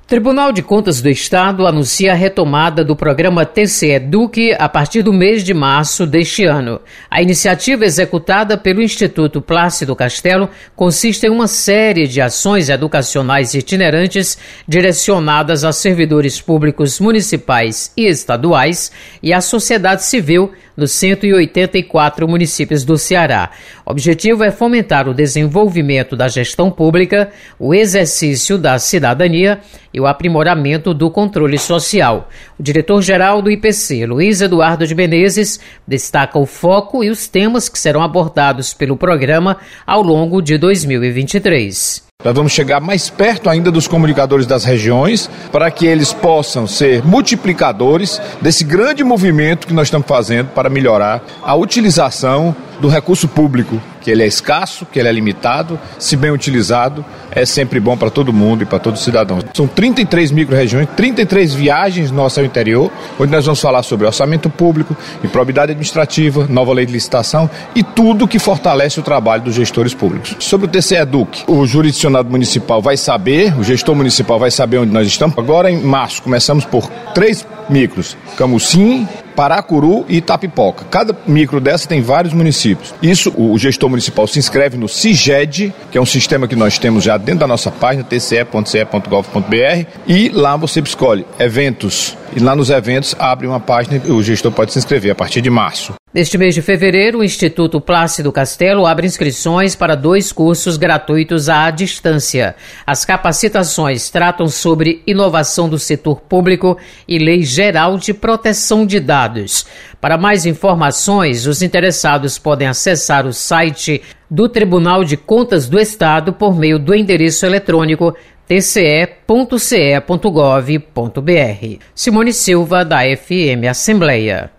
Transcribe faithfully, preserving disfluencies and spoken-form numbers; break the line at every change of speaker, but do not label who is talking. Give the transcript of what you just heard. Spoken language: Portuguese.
Tribunal de Contas do Estado anuncia a retomada do programa T C E-Duc a partir do mês de março deste ano. A iniciativa executada pelo Instituto Plácido Castelo consiste em uma série de ações educacionais itinerantes direcionadas a servidores públicos municipais e estaduais e à sociedade civil nos cento e oitenta e quatro municípios do Ceará. O objetivo é fomentar o desenvolvimento da gestão pública, o exercício da cidadania e o aprimoramento do controle social. O diretor-geral do I P C, Luiz Eduardo de Menezes, destaca o foco e os temas que serão abordados pelo programa ao longo de dois mil e vinte e três.
Nós vamos chegar mais perto ainda dos comunicadores das regiões para que eles possam ser multiplicadores desse grande movimento que nós estamos fazendo para melhorar a utilização do recurso público, que ele é escasso, que ele é limitado, se bem utilizado, é sempre bom para todo mundo e para todos os cidadãos. São trinta e três micro-regiões, trinta e três viagens nossas ao interior, onde nós vamos falar sobre orçamento público, improbidade administrativa, nova lei de licitação e tudo que fortalece o trabalho dos gestores públicos. Sobre o T C E-Duc, o jurisdicionado municipal vai saber, o gestor municipal vai saber onde nós estamos. Agora, em março, começamos por três micros, Camusim, Paracuru e Itapipoca. Cada micro dessa tem vários municípios. Isso, o gestor municipal se inscreve no CIGED, que é um sistema que nós temos já dentro da nossa página, t c e ponto c e ponto gov ponto b r, e lá você escolhe eventos. E lá nos eventos abre uma página e o gestor pode se inscrever a partir de março.
Neste mês de fevereiro, o Instituto Plácido Castelo abre inscrições para dois cursos gratuitos à distância. As capacitações tratam sobre inovação do setor público e Lei Geral de Proteção de Dados. Para mais informações, os interessados podem acessar o site do Tribunal de Contas do Estado por meio do endereço eletrônico t c e ponto c e ponto gov ponto b r. Simone Silva, da F M Assembleia.